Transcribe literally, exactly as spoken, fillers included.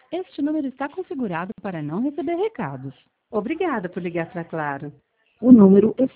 Este número está configurado para não receber recados. Obrigada por ligar para Claro. O número